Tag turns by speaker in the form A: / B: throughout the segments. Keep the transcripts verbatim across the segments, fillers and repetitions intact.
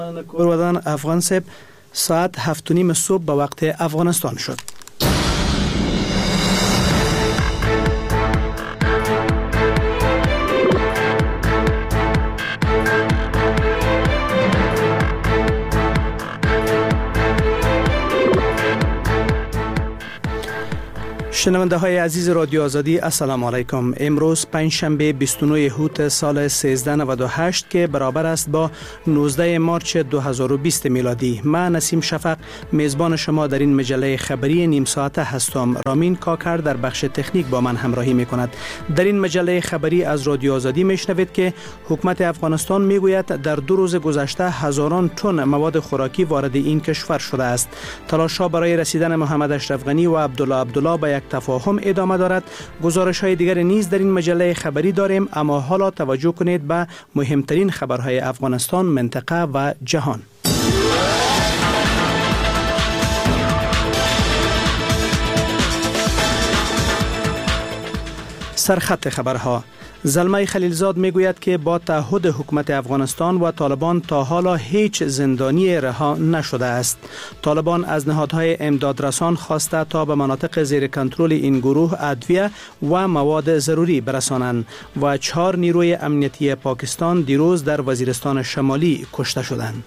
A: کورودان افغان سب ساعت هفت و نیم صبح به وقت افغانستان شد. شنونده های عزیز رادیو آزادی، السلام علیکم. امروز پنجشنبه بیست و نه هوت سال سیزده نود و هشت که برابر است با نوزده مارچ دو هزار و بیست میلادی. من نسیم شفق میزبان شما در این مجله خبری نیم ساعته هستم. رامین کاکر در بخش تکنیک با من همراهی می کند. در این مجله خبری از رادیو آزادی میشنوید که حکومت افغانستان میگوید در دو روز گذشته هزاران تن مواد خوراکی وارد این کشور شده است. تلاش‌ها برای رسیدن محمد اشرف غنی و عبدالله عبدالله به یک تفاهم ادامه دارد. گزارش‌های دیگر نیز در این مجله خبری داریم، اما حالا توجه کنید به مهمترین خبرهای افغانستان، منطقه و جهان. سرخط خبرها. زلمه خلیلزاد میگوید که با تعهد حکومت افغانستان و طالبان تا حالا هیچ زندانی رها نشده است. طالبان از نهادهای امدادرسان خواسته تا به مناطق زیر کنترل این گروه ادویه و مواد ضروری برسانند و چهار نیروی امنیتی پاکستان دیروز در وزیرستان شمالی کشته شدند.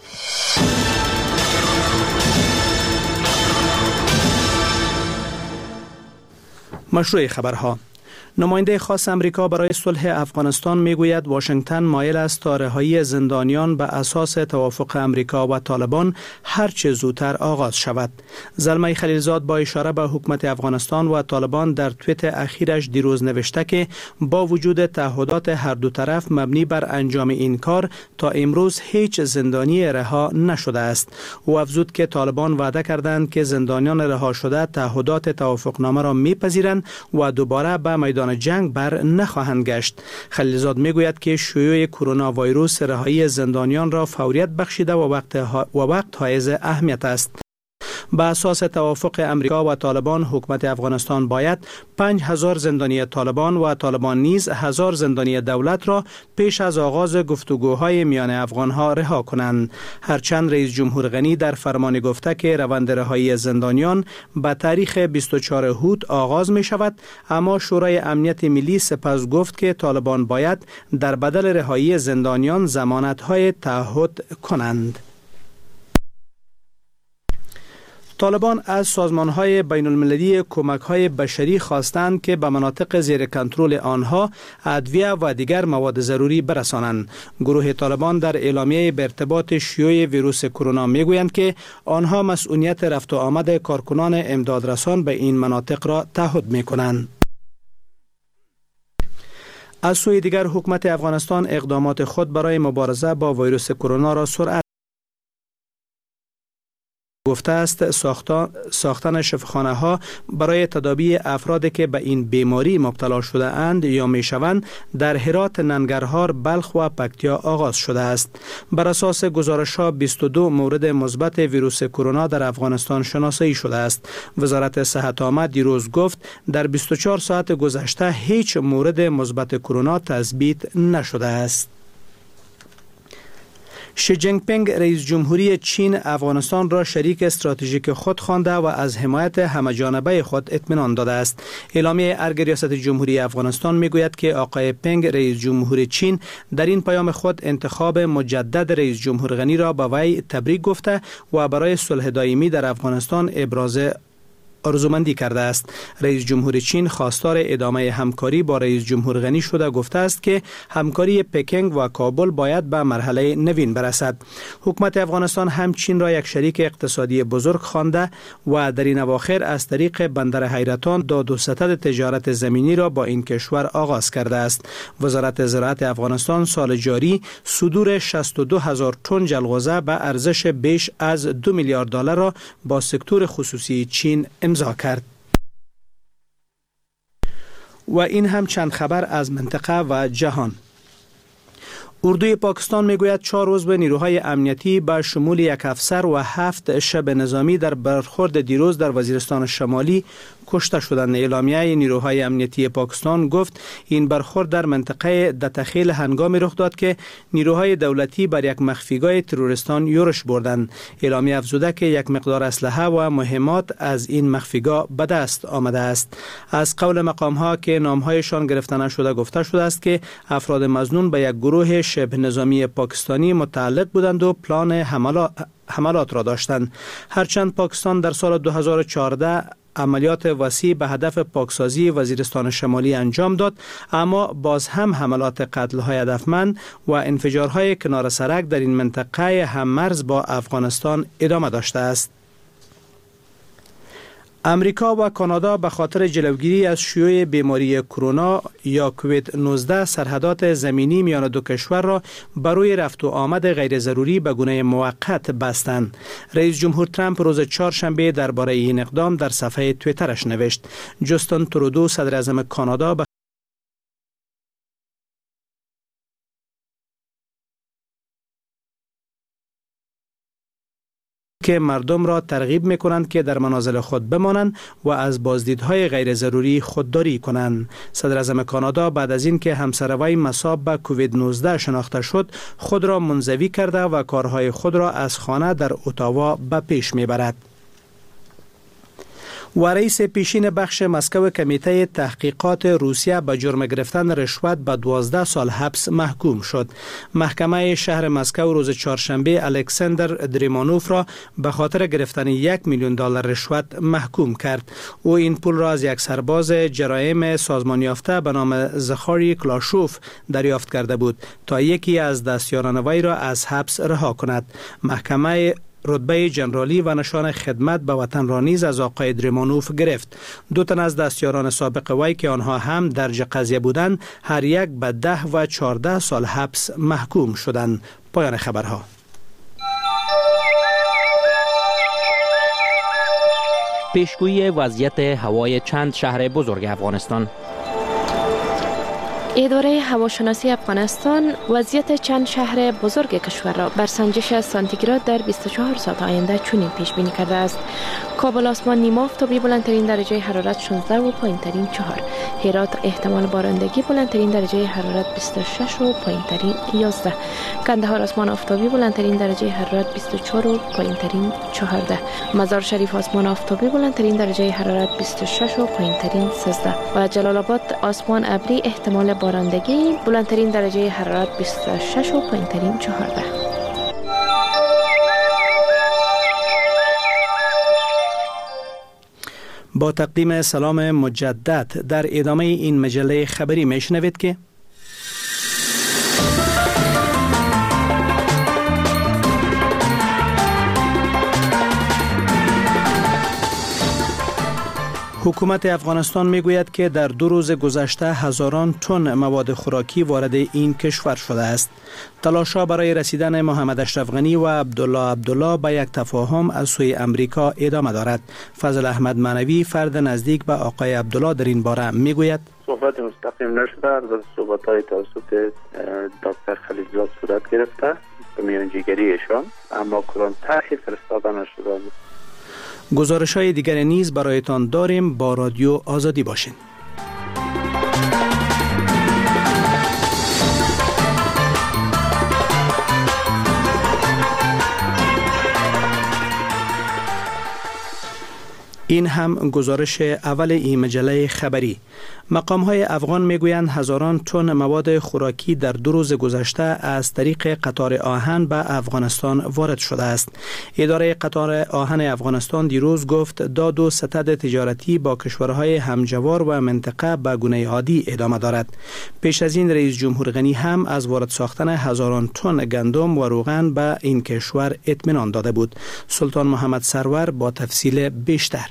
A: مشروع خبرها. نماینده خاص امریکا برای صلح افغانستان میگوید واشنگتن مایل است تا رهایی زندانیان به اساس توافق امریکا و طالبان هرچه زودتر آغاز شود. زلمه خلیلزاد با اشاره به حکومت افغانستان و طالبان در توییت اخیرش دیروز نوشته که با وجود تعهدات هر دو طرف مبنی بر انجام این کار تا امروز هیچ زندانی رها نشده است. او افزود که طالبان وعده کردند که زندانیان رها شده تعهدات توافقنامه را میپذیرند و دوباره به میدان جنگ بر نخواهند گشت. خلیلزاد میگوید که شیوع کرونا ویروس رهایی زندانیان را فوریت بخشیده و وقت و وقت حائز اهمیت است. به اساس توافق امریکا و طالبان حکومت افغانستان باید پنج هزار زندانی طالبان و طالبان نیز هزار زندانی دولت را پیش از آغاز گفتگوهای میان افغانها رها کنند. هرچند رئیس جمهور غنی در فرمان گفته که روند رهایی زندانیان به تاریخ بیست و چهار هوت آغاز می شود، اما شورای امنیت ملی سپس گفت که طالبان باید در بدل رهایی زندانیان ضمانت‌های تعهد کنند. طالبان از سازمان‌های بین‌المللی کمک‌های بشری خواستند که به مناطق زیر کنترل آنها ادویه و دیگر مواد ضروری برسانند. گروه طالبان در اعلامیه به ارتباط شیوع ویروس کرونا میگویند که آنها مسئولیت رفت و آمد کارکنان امدادرسان به این مناطق را تعهد می‌کنند. از سوی دیگر حکومت افغانستان اقدامات خود برای مبارزه با ویروس کرونا را سرعت گفته است. ساختن شفاخانه ها برای تداوی افرادی که به این بیماری مبتلا شده اند یا می شوند در هرات، ننگرهار، بلخ و پکتیا آغاز شده است. بر اساس گزارش ها بیست و دو مورد مثبت ویروس کرونا در افغانستان شناسایی شده است. وزارت صحت عامه دیروز گفت در بیست و چهار ساعت گذشته هیچ مورد مثبت کرونا تثبیت نشده است. شی جینگ پینگ رئیس جمهوری چین افغانستان را شریک استراتژیک خود خوانده و از حمایت همه‌جانبه خود اطمینان داده است. اعلامیه ارگ ریاست جمهوری افغانستان میگوید که آقای پینگ رئیس جمهور چین در این پیام خود انتخاب مجدد رئیس جمهور غنی را به وی تبریک گفته و برای صلح دائمی در افغانستان ابراز آرزومندی کرده است. رئیس جمهور چین خواستار ادامه همکاری با رئیس جمهور غنی شده گفته است که همکاری پکینگ و کابل باید به مرحله نوین برسد. حکومت افغانستان هم چین را یک شریک اقتصادی بزرگ خوانده و در این اواخر از طریق بندر حیرتان دو دو ستد تجارت زمینی را با این کشور آغاز کرده است. وزارت زراعت افغانستان سال جاری صدور شصت و دو هزار تن جلغوزه به ارزش بیش از دو میلیارد دلار را با سکتور خصوصی چین امضا کرد. و این هم چند خبر از منطقه و جهان. اردوی پاکستان میگوید چهار عضو نیروهای امنیتی به شمول یک افسر و هفت شب نظامی در برخورد دیروز در وزیرستان شمالی کشته شدند. اعلامیه نیروهای امنیتی پاکستان گفت این برخورد در منطقه دتخیل هنگامی رخ داد که نیروهای دولتی بر یک مخفیگاه تروریستان یورش بردند. اعلامیه افزوده که یک مقدار اسلحه و مهمات از این مخفیگاه به دست آمده است. از قول مقام‌ها که نام‌هایشان گرفته نشده گفته شده است که افراد مظنون به یک گروه شبه نظامی پاکستانی متعلق بودند و پلان حملات حملات را داشتند. هرچند پاکستان در سال دو هزار و چهارده عملیات وسیع به هدف پاکسازی وزیرستان شمالی انجام داد، اما باز هم حملات قتل‌های هدفمند و انفجارهای کنار سرک در این منطقه هم‌مرز با افغانستان ادامه داشته است. امریکا و کانادا به خاطر جلوگیری از شیوع بیماری کرونا یا کووید نوزده سرحدات زمینی میان دو کشور را برای رفت و آمد غیر ضروری به گونه موقت بستند. رئیس جمهور ترامپ روز چهارشنبه درباره این اقدام در صفحه توییترش نوشت. جاستین ترودو صدر اعظم کانادا به که مردم را ترغیب می‌کنند که در منازل خود بمانند و از بازدیدهای غیر ضروری خودداری کنند. صدر اعظم کانادا بعد از اینکه همسروی مصاب به کووید نوزده شناخته شد، خود را منزوی کرده و کارهای خود را از خانه در اتاوا به پیش می‌برد. و رئیس پیشین بخش مسکو کمیته تحقیقات روسیه به جرم گرفتن رشوت به دوازده سال حبس محکوم شد. محکمه شهر مسکو روز چهارشنبه الکساندر دریمانوف را به خاطر گرفتن یک میلیون دلار رشوت محکوم کرد. او این پول را از یک سرباز جرایم سازمان یافته به نام زخاری کلاشوف دریافت کرده بود تا یکی از دستیاران وی را از حبس رها کند. محکمه رتبه جنرالی و نشان خدمت به وطن را نیز از آقای دریمانوف گرفت. دو تن از دستیاران سابق وی که آنها هم درج قضیه بودند هر یک به ده و چهارده سال حبس محکوم شدند. پایان خبرها.
B: پیشگویی وضعیت هوای چند شهر بزرگ افغانستان.
C: اداره هواشناسی افغانستان وضعیت چند شهر بزرگ کشور را بر سنجش سانتیگراد در بیست و چهار ساعت آینده چنین پیش بینی کرده است. کابل آسمان نیمه آفتابی بلندترین درجه حرارت شانزده و پایینترین چهار. هرات احتمال بارندگی بلندترین درجه حرارت بیست و شش و پایینترین یازده. کندهار آسمان آفتابی بلندترین درجه حرارت بیست و چهار و پایینترین چهارده. مزار شریف آسمان آفتابی بلندترین درجه حرارت بیست و شش و پایینترین سیزده. و جلال آباد آسمان ابری احتمال بارندگی بلندترین درجه حرارت بیست و شش و پایینترین چهارده.
A: با تقدیم سلام مجدد در ادامه این مجله خبری میشنوید که حکومت افغانستان میگوید که در دو روز گذشته هزاران تن مواد خوراکی وارد این کشور شده است. تلاش‌ها برای رسیدن محمد اشرف غنی و عبدالله عبدالله به یک تفاهم از سوی امریکا ادامه دارد. فضل احمد معنوی فرد نزدیک به آقای عبدالله در این باره میگوید
D: صحبت مستقیم نشده، از صحبت‌های توسط دکتر خلیلزاد صورت گرفته به میانجیگری ایشان، اما کدام طرحی فرستاده نشده.
A: گزارش های دیگر نیز برایتان داریم. با رادیو آزادی باشین. این هم گزارش اول این مجله خبری. مقام های افغان میگویند هزاران تن مواد خوراکی در دو روز گذشته از طریق قطار آهن به افغانستان وارد شده است. اداره قطار آهن افغانستان دیروز گفت داد و ستد تجارتی با کشورهای همجوار و منطقه به گونه عادی ادامه دارد. پیش از این رئیس جمهور غنی هم از وارد ساختن هزاران تن گندم و روغن به این کشور اطمینان داده بود. سلطان محمد سرور با تفصیل بیشتر.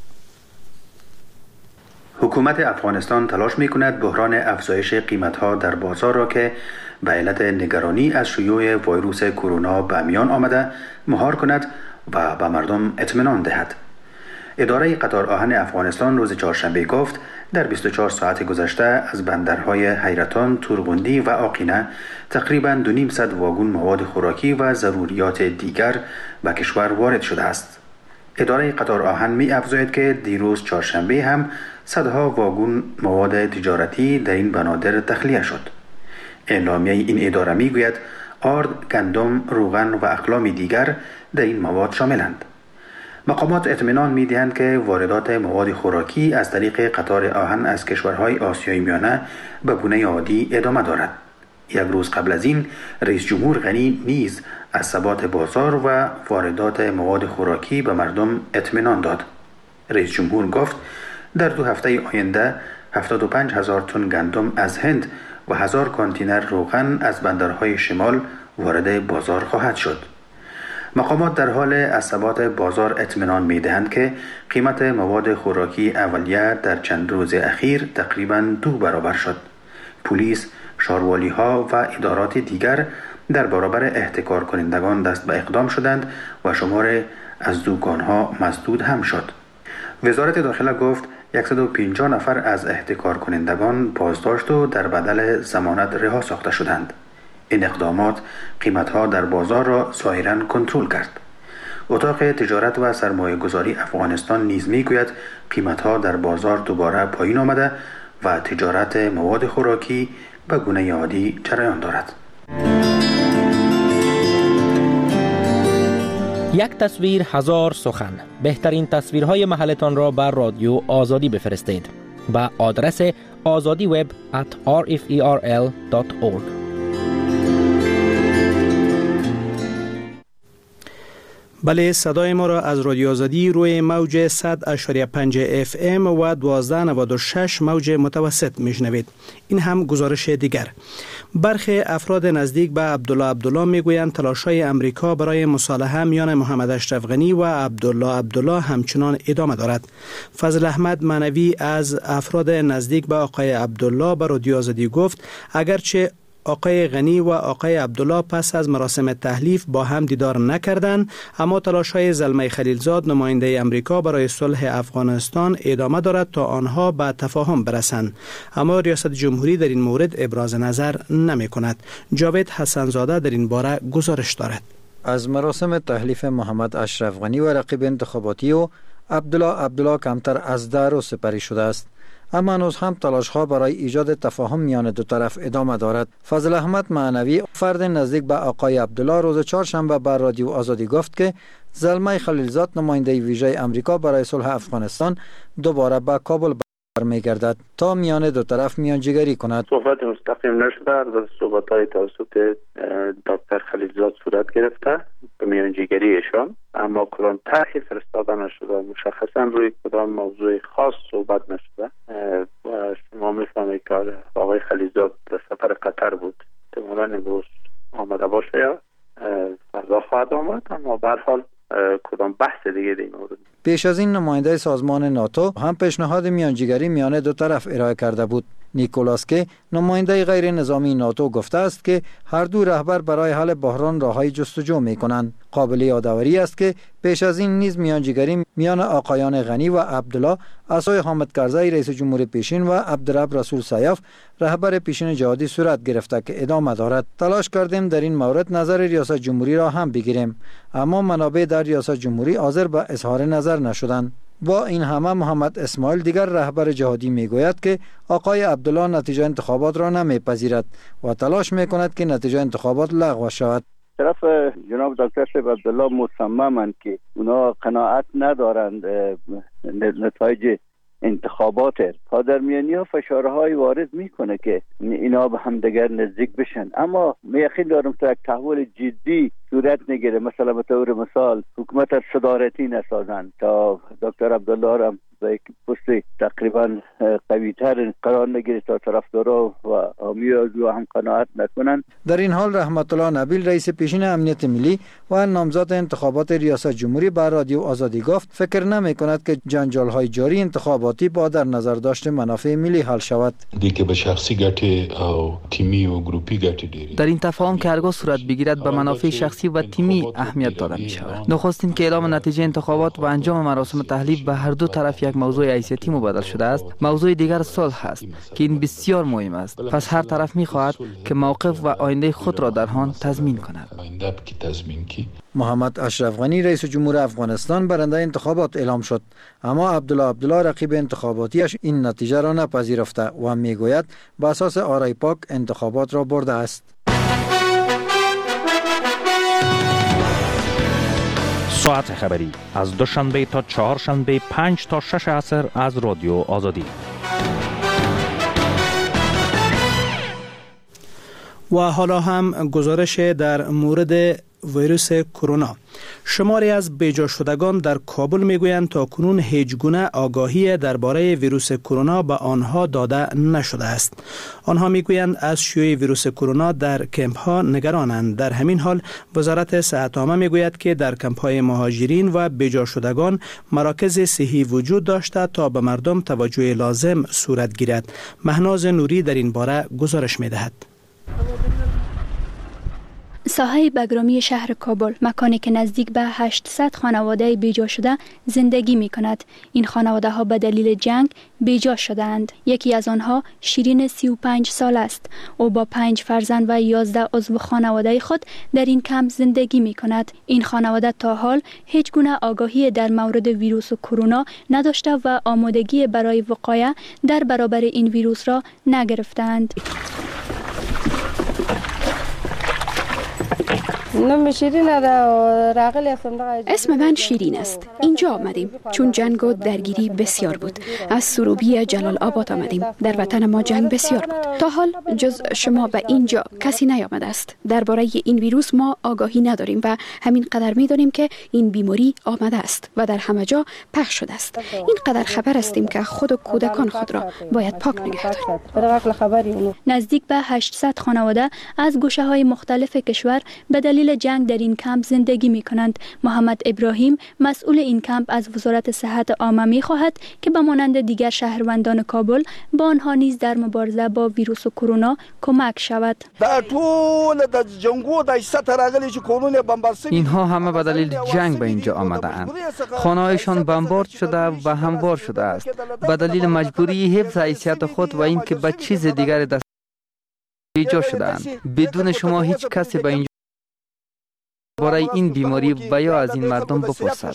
E: حکومت افغانستان تلاش می‌کند بحران افزایش قیمت‌ها در بازار را که به علت نگرانی از شیوع ویروس کرونا به میان آمده مهار کند و به مردم اطمینان دهد. اداره قطار آهن افغانستان روز چهارشنبه گفت در بیست و چهار ساعت گذشته از بندرهای حیرتان، تورغندی و آقینه تقریباً دو نیم صد واگن مواد خوراکی و ضروریات دیگر به کشور وارد شده است. اداره قطار آهن می افزاید که دیروز چهارشنبه هم صدها واگن مواد تجارتی در این بنادر تخلیه شد. اعلامیه این اداره می گوید آرد، گندم، روغن و اقلام دیگر در این مواد شاملند. مقامات اطمینان می دهند که واردات مواد خوراکی از طریق قطار آهن از کشورهای آسیای میانه به گونه عادی ادامه دارد. یک روز قبل از این رئیس جمهور غنی نیز از ثبات بازار و واردات مواد خوراکی به مردم اطمینان داد. رئیس جمهور گفت در دو هفته آینده هفتاد و پنج هزار تن گندم از هند و هزار کانتینر روغن از بندرهای شمال وارد بازار خواهد شد. مقامات در حال از ثبات بازار اطمینان می‌دهند که قیمت مواد خوراکی اولیه در چند روز اخیر تقریباً دو برابر شد. پلیس، شاروالی‌ها و ادارات دیگر در برابر احتکار کنندگان دست به اقدام شدند و شمار از دکان‌ها مسدود هم شد. وزارت داخله گفت صد و پنجاه نفر از احتکار کنندگان بازداشت و در بدل ضمانت رها ساخته شدند. این اقدامات قیمت‌ها در بازار را ظاهراً کنترل کرد. اتاق تجارت و سرمایه گذاری افغانستان نیز می‌گوید قیمت‌ها در بازار دوباره پایین آمده و تجارت مواد خوراکی به گونه عادی جریان دارد.
B: یک تصویر هزار سخن. بهترین تصویرهای محلتان را بر رادیو آزادی بفرستید به آدرس آزادی وب ات آر اف ای آر ال دات اورگ.
A: بله، صدای ما را از رادیو آزادی روی موج صد اشاری پنج اف ام و دوازده نود و شش موج متوسط میشنوید. این هم گزارش دیگر. برخی افراد نزدیک به عبدالله عبدالله میگویند تلاش‌های امریکا برای مصالحه میان محمد اشرف غنی و عبدالله عبدالله همچنان ادامه دارد. فضل احمد معنوی از افراد نزدیک به آقای عبدالله به رادیو آزادی گفت اگرچه آقای غنی و آقای عبدالله پس از مراسم تحلیف با هم دیدار نکردند، اما تلاش‌های زلمه خلیلزاد نماینده امریکا برای صلح افغانستان ادامه دارد تا آنها به تفاهم برسند، اما ریاست جمهوری در این مورد ابراز نظر نمی کند. جاوید حسنزاده در این باره گزارش دارد.
F: از مراسم تحلیف محمد اشرف غنی و رقیب انتخاباتی و عبدالله عبدالله کمتر از در و سپری شده است، اما هنوز هم تلاش‌ها برای ایجاد تفاهم میان دو طرف ادامه دارد. فضل احمد معنوی فرد نزدیک به آقای عبدالله روز چهارشنبه بر رادیو آزادی گفت که زلمه خلیلزاد نماینده ویژه امریکا برای صلح افغانستان دوباره به کابل برمیگردد تا میان دو طرف میانجیگری کند.
D: صحبت مستقیم نشده، و صحبت‌های توسط دکتر خلیلزاد صورت گرفته به میانجیگری ایشان، اما کدام طرحی فرستاده نشده، مشخصا روی کدام موضوع خاص صحبت نشده و شما میفهمید که آقای خلیلزاد در سفر قطر بود، احتمالاً امروز آمده باشه یا فردا خواهد آمد، اما به هر حال کدام بحث دیگه در این مورد.
F: پیش از این نماینده سازمان ناتو هم پیشنهاد میانجیگری میان دو طرف ارائه کرده بود. نیکولاس که نماینده غیر نظامی ناتو گفته است که هر دو رهبر برای حل بحران راههای جستجو میکنند. قابل یادآوری است که پیش از این نیز میانجیگری میان آقایان غنی و عبدالله از سوی حامد کرزی رئیس جمهور پیشین و عبدالرب رسول سیاف رهبر پیشین جهادی صورت گرفته که ادامه دارد. تلاش کردیم در این مورد نظر ریاست جمهوری را هم بگیریم، اما منابع در ریاست جمهوری حاضر به اظهار نظر نشدند. با این همه محمد اسماعیل دیگر رهبر جهادی میگوید که آقای عبدالله نتیجه انتخابات را نمیپذیرد و تلاش میکند که نتیجه انتخابات لغو شود.
G: طرف جناب دکتر شیخ عبدالله مصممند که اونا قناعت ندارند نتایج انتخابات، تا در میانی ها فشارهای وارد میکنه که اینا به هم دیگر نزدیک بشن، اما یقین دارم تا یک تحول جدی صورت نگیره. مثلا به طور مثال حکومت صدارتی نسازن تا دکتر عبدالله را به یک پست تقریبا قوی تر قرار نگیره تا طرفدارا و حامی او هم قناعت نکنن.
F: در این حال رحمت الله نبیل رئیس پیشین امنیت ملی و نامزد انتخابات ریاست جمهوری بر رادیو آزادی گفت فکر نمی کند که جنجال های جاری انتخاباتی با در نظر داشت منافع ملی حل شود.
H: دیگه به شخصی گټي او تیمی او ګروپي ګټي ډېری
I: در این تفاهم که هرگاه صورت بگیرد به منافع شخصی
H: شخصی و تیمی اهمیت داده می شود. نخستین که اعلام نتیجه انتخابات و انجام مراسم تحلیف به هر دو طرف یک موضوع حیثیتی مبادل شده است. موضوع دیگر صلح است که این بسیار مهم است. پس هر طرف می خواهد که موقف و آینده خود را در آن تضمین کند.
F: محمد اشرف غنی رئیس جمهور افغانستان برنده انتخابات اعلام شد، اما عبدالله عبدالله رقیب انتخاباتیش این نتیجه را نپذیرفته و میگوید به اساس آرای پاک انتخابات را برده است.
B: ساعت خبری از دوشنبه تا چهارشنبه پنج تا شش عصر از رادیو آزادی.
A: و حالا هم گزارش در مورد ویروس کرونا. شماری از بیجا شدگان در کابل میگویند تا کنون هیچ گونه آگاهی درباره ویروس کرونا به آنها داده نشده است. آنها میگویند از شیوع ویروس کرونا در کمپ ها نگرانند. در همین حال وزارت صحت عامه میگوید که در کمپ های مهاجرین و بیجا شدگان مراکز صحی وجود داشته تا به مردم توجه لازم صورت گیرد. مهناز نوری در این باره گزارش میدهد.
I: ساحه بگرامی شهر کابل، مکانی که نزدیک به هشتصد خانواده بیجا شده زندگی می کند. این خانواده ها به دلیل جنگ بیجا شدند. یکی از آنها شیرین سی و پنج سال است. او با پنج فرزند و یازده عضو خانواده خود در این کمپ زندگی می کند. این خانواده تا حال هیچ گونه آگاهی در مورد ویروس کرونا نداشته و آمادگی برای وقایع در برابر این ویروس را نگرفتند.
J: اسم من شیرین است. اینجا آمدیم چون جنگ و درگیری بسیار بود. از سروبی جلال آباد آمدیم. در وطن ما جنگ بسیار بود. تا حال جز شما به اینجا کسی نیامده است. درباره این ویروس ما آگاهی نداریم و همین قدر می‌دانیم که این بیماری آمده است و در همه جا پخش شده است. این قدر خبر هستیم که خود و کودکان خود را باید پاک نگه داریم.
I: نزدیک به هشتصد خانواده از گوشه‌های مختلف کشور به دلیل جنگ در این کمپ زندگی می کنند. محمد ابراهیم مسئول این کمپ از وزارت صحت عامه می خواهد که به مانند دیگر شهروندان کابل با آنها نیز در مبارزه با ویروس کرونا کمک شود.
H: اینها همه به دلیل جنگ به اینجا آمده اند. خانه‌هایشان بمبارد شده و هموار شده است. به دلیل مجبوری حفظ حیثیت خود و اینکه به چیز دیگر دست بیجا شدند. بدون شما هیچ کسی به اینجا برای این بیماری و یا از این مردم بپرسد.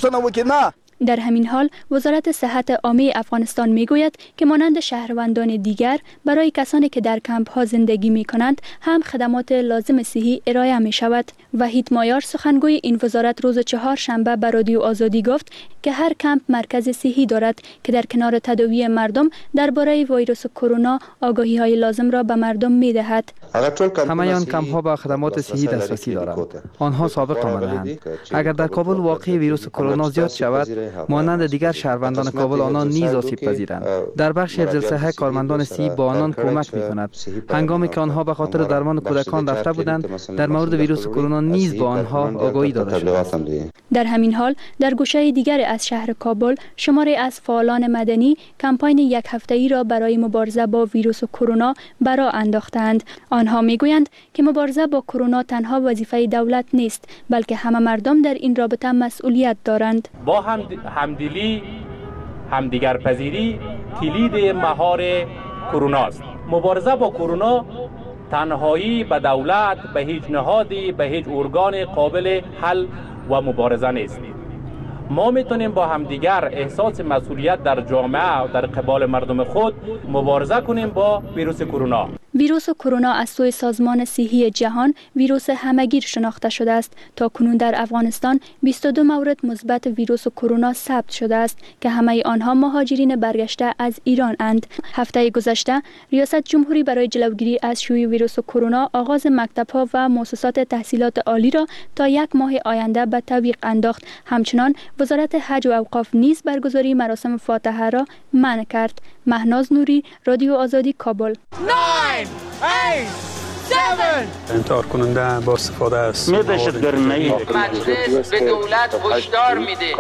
I: در همین حال وزارت صحت عامه افغانستان میگوید که مانند شهروندان دیگر برای کسانی که در کمپ ها زندگی می کنند هم خدمات لازم صحی ارائه می شود. وحید مایار سخنگوی این وزارت روز چهار شنبه به رادیو آزادی گفت که هر کمپ مرکز صحی دارد که در کنار تداوی مردم درباره ویروس کرونا آگاهی های لازم را به مردم می دهد.
H: همه آن کمپ ها با خدمات صحی دسترسی دارند. آنها سابق آمده‌اند. اگر در کابل واقع ویروس کرونا زیاد شود، مانند دیگر شهروندان کابل آنان نیز آسیب پذیرند. در بخش حفظ صحت کارمندان صحی با آنان کمک می‌کند. هنگامی که آنها به خاطر درمان کودکان رفته بودند، در مورد ویروس کرونا نیز با آنها آگاهی داده شد.
I: در همین حال در گوشه دیگر از شهر کابل شماری از فعالان مدنی کمپاین یک هفته‌ای را برای مبارزه با ویروس کرونا برا انداختند. آنها میگویند که مبارزه با کرونا تنها وظیفه دولت نیست، بلکه همه مردم در این رابطه مسئولیت دارند.
K: با هم همدلی، همدیگرپذیری کلید مهار کرونا است. مبارزه با کرونا تنهایی به دولت، به هیچ نهادی، به هیچ ارگان قابل حل و مبارزه نیست. ما میتونیم با همدیگر احساس مسئولیت در جامعه و در قبال مردم خود مبارزه کنیم با ویروس کرونا.
I: ویروس کرونا از سوی سازمان صحی جهان ویروس همهگیر شناخته شده است. تا کنون در افغانستان بیست و دو مورد مثبت ویروس کرونا ثبت شده است که همه آنها مهاجرین برگشته از ایران اند. هفته گذشته ریاست جمهوری برای جلوگیری از شیوع ویروس کرونا آغاز مکتب‌ها و مؤسسات تحصیلات عالی را تا یک ماه آینده به تعویق انداخت. همچنان وزارت حج و اوقاف نیز برگزاری مراسم فاتحه را منع کرد. مهناز نوری، رادیو آزادی، کابل.
L: nine, eight, انتحار کننده با استفاده از
M: دهشتگری مجلس به دولت هشدار میده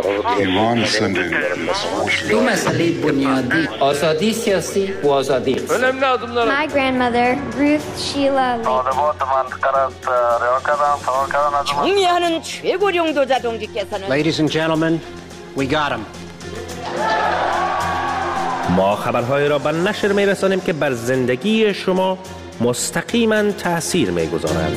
N: دو مسئله بنیادی آزادی سیاسی و آزادی
O: My grandmother Ruth Sheila
P: 정리하는 최고령 도자동지께서는
Q: Ladies and gentlemen, we got him.
B: ما خبرهای را به نشر می‌رسانیم که بر زندگی شما مستقیما تأثیر می‌گذارند.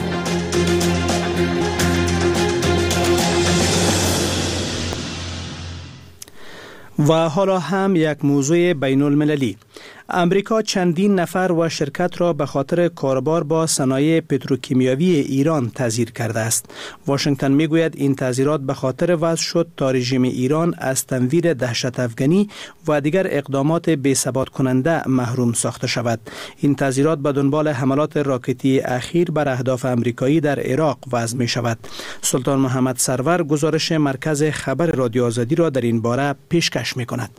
A: و حالا هم یک موضوع بین المللی. امریکا چندین نفر و شرکت را به خاطر کاربار با صنایع پتروکیمیایی ایران تعزیر کرده است. واشنگتن میگوید این تعزیرات به خاطر وضع شد تا رژیم ایران از تنویر دهشت افغانی و دیگر اقدامات بی‌ثبات کننده محروم ساخته شود. این تعزیرات به دنبال حملات راکتی اخیر بر اهداف امریکایی در عراق وضع می شود. سلطان محمد سرور گزارش مرکز خبر رادیو آزادی را در این باره پیشکش می کند.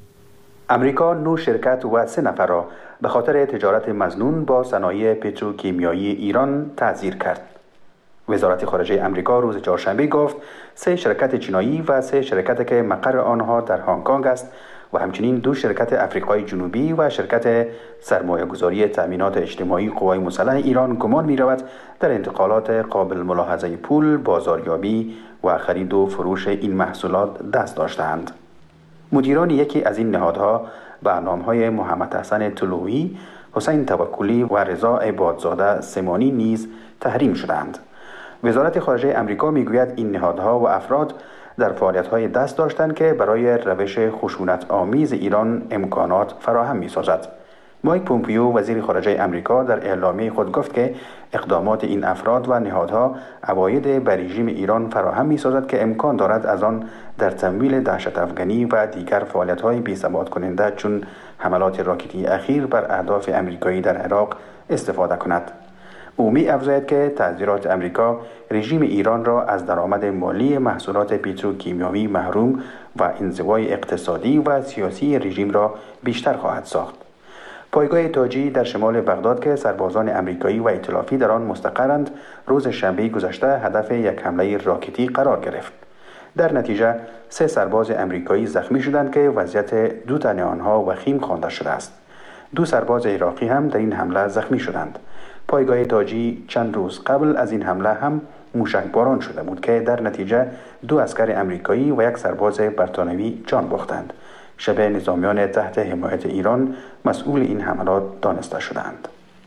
E: امریکا نو شرکت و سه نفر را به خاطر تجارت مظنون با صنایع پتروکیمیایی ایران تعزیر کرد. وزارت خارجه امریکا روز چهارشنبه گفت سه شرکت چینایی و سه شرکت که مقر آنها در هنگ کنگ است و همچنین دو شرکت افریقای جنوبی و شرکت سرمایه‌گذاری تأمینات اجتماعی قوای مسلح ایران گمان می‌رود در انتقالات قابل ملاحظه پول، بازاریابی و خرید و فروش این محصولات دست داشتند. مدیران یکی از این نهادها به نام‌های محمد حسن طلوعی، حسین توکلی و رضا عبادزاده سمانی نیز تحریم شدند. وزارت خارجه امریکا میگوید این نهادها و افراد در فعالیت‌های دست داشتند که برای روش خشونت آمیز ایران امکانات فراهم می‌سازد. مایک پومپیو وزیر خارجه امریکا در اعلامیه خود گفت که اقدامات این افراد و نهادها عواید بر رژیم ایران فراهم می‌سازد که امکان دارد از آن در تمویل دهشت افغانی و دیگر فعالیت‌های بی‌ثبات کننده چون حملات راکتی اخیر بر اهداف امریکایی در عراق استفاده کند. او می‌افزاید که تعزیرات امریکا رژیم ایران را از درآمد مالی محصولات پتروکیمیایی محروم و انزوای اقتصادی و سیاسی رژیم را بیشتر خواهد ساخت. پایگاه تاجی در شمال بغداد که سربازان امریکایی و ائتلافی در آن مستقرند روز شنبه گذشته هدف یک حمله راکتی قرار گرفت. در نتیجه سه سرباز امریکایی زخمی شدند که وضعیت دو تن آنها وخیم خوانده شده است. دو سرباز عراقی هم در این حمله زخمی شدند. پایگاه تاجی چند روز قبل از این حمله هم موشکباران شده بود که در نتیجه دو عسکر امریکایی و یک سرباز بریتانیایی جان باختند. شبه نظامیان تحت حمایت ایران مسئول این حملات دانسته شدند.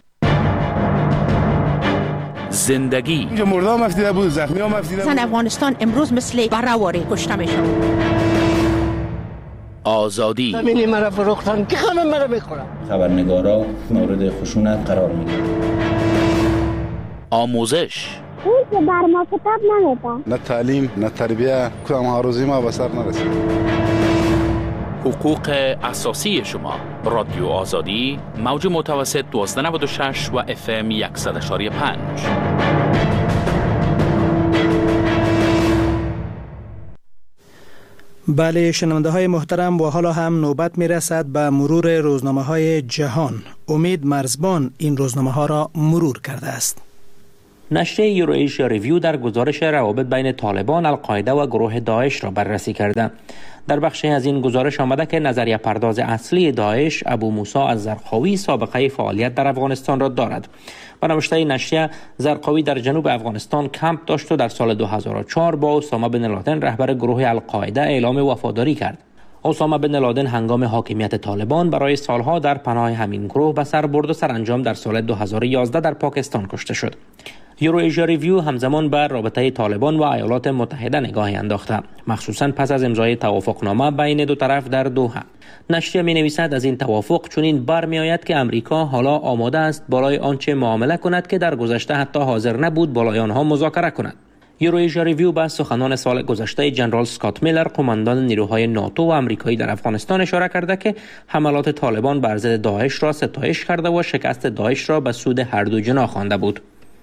R: زندگی
S: اینجا مردم افتیده بود، زخمی هم افتیده بود.
P: زن افغانستان امروز مثل برهواره کشته میشن.
R: آزادی
T: همینی مرا فروختن که همه مرا میخورن.
U: خبرنگارا مورد خشونت قرار میگیرن.
R: آموزش
O: این که بر ما کتاب نمیدن.
S: نه تعلیم نه تربیه کدام ها روزی ما به سر نرسید.
R: حقوق اساسی شما. رادیو آزادی موج متوسط دویست و نود و شش و اف ام صد و پنج.
A: بله شنونده های محترم و حالا هم نوبت می رسد به مرور روزنامه های جهان. امید مرزبان این روزنامه ها را مرور کرده است.
B: نشر یوروایشیا ریویو در گزارش روابط بین طالبان، القاعده و گروه داعش را بررسی کرده. در بخشی از این گزارش آمده که نظریه پرداز اصلی داعش ابو موسی الزرقاوی سابقه فعالیت در افغانستان را دارد. با نوشته نشریه، زرقاوی در جنوب افغانستان کمپ داشت و در سال دو هزار و چهار با اسامه بن لادن رهبر گروه القاعده اعلام وفاداری کرد. اسامه بن لادن هنگام حاکمیت طالبان برای سالها در پناه همین گروه به سر برد و سرانجام در سال دو هزار و یازده در پاکستان کشته شد. یوروایشیا ریویو همزمان بر رابطه طالبان و ایالات متحده نگاهی انداخته، مخصوصاً پس از امضای توافقنامه بین دو طرف در دوحه. نشریه می نویسد از این توافق چنین برمی آید که امریکا حالا آماده است بالای آنچه معامله کند که در گذشته حتی حاضر نبود بالای آنها مذاکره کند. یوروایشیا ریویو به سخنان سال گذشته جنرال اسکات میلر، قماندان نیروهای ناتو و آمریکایی در افغانستان اشاره کرده که حملات طالبان بر ضد داعش را ستایش کرده و شکست داعش را به سود هر دو جناح خوانده بود.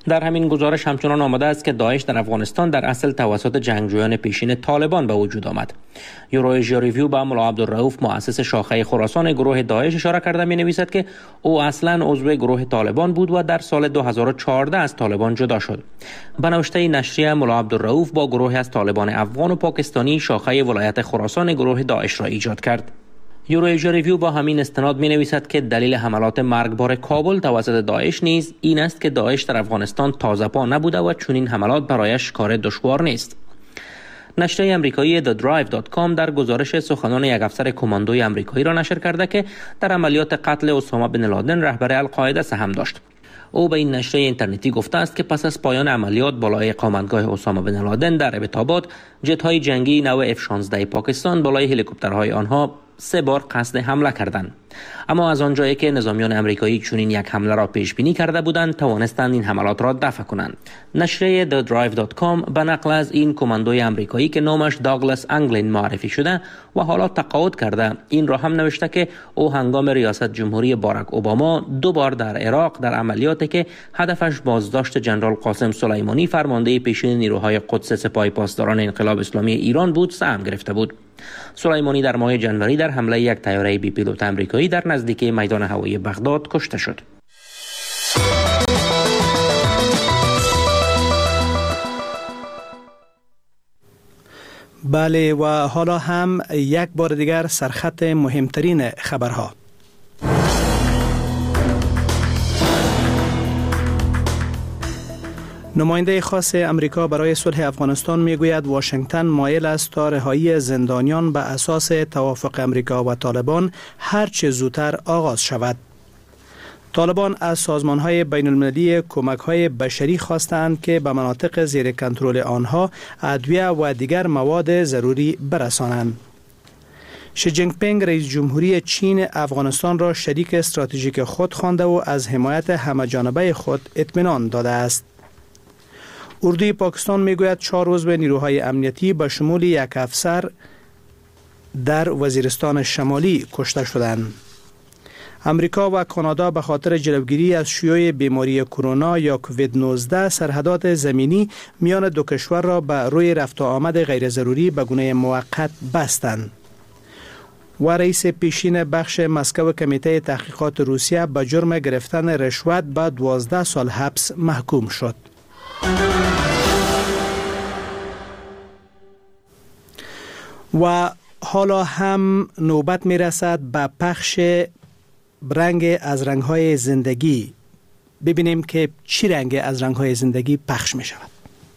B: در همین گزارش همچنان آمده است که داعش در افغانستان در اصل توسط جنگجویان پیشین طالبان به وجود آمد. یورویژیا ریویو با ملا عبدالرؤوف مؤسس شاخه خراسان گروه داعش اشاره کرده می نویسد که او اصلا عضو گروه طالبان بود و در سال دو هزار و چهارده از طالبان جدا شد. به نوشته نشریه، ملا عبدالرؤوف با گروه از طالبان افغان و پاکستانی شاخه ولایت خراسان گروه داعش را ایجاد کرد. یورویژیا ریویو با همین استناد می نویسد که دلیل حملات مرگبار کابل توسط داعش نیز این است که داعش در افغانستان تازه پا نبوده و چنین حملات برایش کار دشوار نیست. نشریه امریکایی دی درایو دات کام در گزارش سخنان یک افسر کماندوی امریکایی را نشر کرده که در عملیات قتل اسامه بن لادن رهبر القاعده سهم داشت. او به این نشریه اینترنتی گفته است که پس از پایان عملیات بالای اقامتگاه اسامه بن لادن در ابتاباد، جت‌های جنگی نو اف شانزده پاکستان بالای هلیکوپترهای آنها سه بار قصد حمله کردند. اما از آنجایی که نظامیان امریکایی چنین یک حمله را پیش بینی کرده بودند، توانستند این حملات را دفع کنند. نشریه دی درایو دات کام به نقل از این کماندوی امریکایی که نامش داگلاس انگلین معرفی شده و حالا تقاعد کرده، این را هم نوشته که او هنگام ریاست جمهوری باراک اوباما دو بار در عراق در عملیاتی که هدفش بازداشت جنرال قاسم سلیمانی فرمانده پیشین نیروهای قدس سپاه پاسداران انقلاب اسلامی ایران بود سهم گرفته بود. سلیمانی در ماه جنوری در حمله یک طیاره بی پیلوت امریکایی در نزدیکی میدان هوایی بغداد کشته شد.
A: بله، و حالا هم یک بار دیگر سرخط مهمترین خبرها. نماینده خاص امریکا برای صلح افغانستان میگوید واشنگتن مایل است تا رهایی زندانیان به اساس توافق امریکا و طالبان هر چه زودتر آغاز شود. طالبان از سازمان‌های بین المللی کمک‌های بشری خواستند که به مناطق زیر کنترل آنها ادویه و دیگر مواد ضروری برسانند. شی جینگ پینگ رئیس جمهوری چین افغانستان را شریک استراتژیک خود خوانده و از حمایت همه‌جانبه خود اطمینان داده است. اردوی پاکستان میگوید چهار عضو نیروهای امنیتی به شمول یک افسر در وزیرستان شمالی کشته شدند. امریکا و کانادا به خاطر جلوگیری از شیوع بیماری کرونا یا کووید نوزده سرحدات زمینی میان دو کشور را به روی رفت و آمد غیر ضروری به گونه موقت بستند. و رئیس پیشین بخش مسکو کمیته تحقیقات روسیه به جرم گرفتن رشوت به دوازده سال حبس محکوم شد. و حالا هم نوبت می رسد به پخش رنگ از رنگ‌های زندگی. ببینیم که چی رنگ از رنگ‌های زندگی پخش می شود.